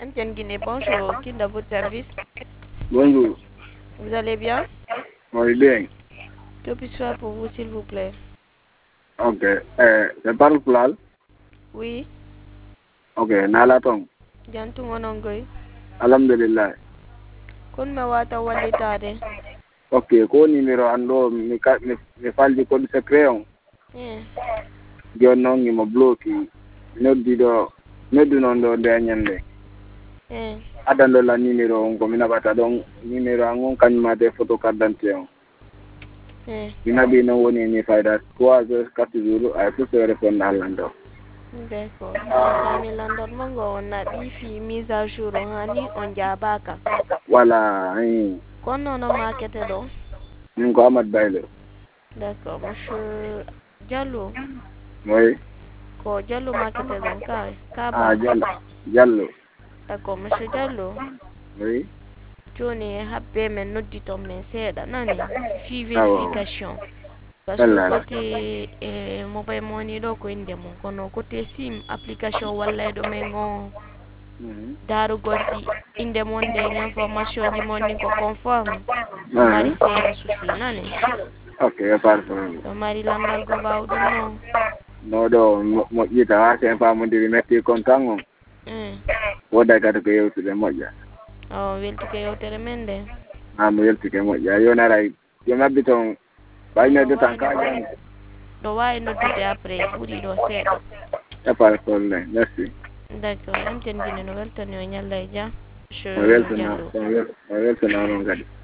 MTN Guinée, bonjour. Qui dans votre service? Bonjour. Vous allez bien? Oui, bien. Que puis-je faire pour vous, s'il vous plaît? Ok. Je parle Pulaar. Oui. Ok. Nala tong. Jantung onongoy. Alhamdulillah. Kon me wata walitade. Ok. Ko numéro ando mi faldi code secret on. Jonno ngi mo bloki. Noddu non do de nyande. Adando la numéro on ko mina bata donc numéro an kanyuma de photo carte d'identité on. Mina bi no woni ni fayda 3 jours 4 jours ay tout se répondre à l'ando. D'accord. Sami landor mango on a bifi mise à jour on hani on jabaka. Voilà. Kono no market do. Ko Ahmad Baylo. D'accord, monsieur Diallo. Oui. Ko Diallo market do kare. Ah, Kaba. Diallo. D'accord, monsieur Diallo. Oui. Joni habbe men noddito men seeɗa nani fi vérification par ce que côté mobile money ɗo ko inde mum kono côté sim application walla e ɗo men o darugol si inde mon nde information ji mon ni ko conforme ɗo mari seeɗa souci nani. Ok, parfait. ɗo mari landal go bawɗum no no ɗo moƴƴita ha sen famodiri metti contant on woda kadi ko yewtude moƴƴa o weltike yewtere men nde mo weltike moƴƴa yonaray yo mabbi toon ɓaynode tan kaƴan ɗo wawi noddude après ɓuuri ɗo seeɗa e parfait merci. D'accord, MTN Guinée no weltani o ñalla e dia o weltanama on kadi.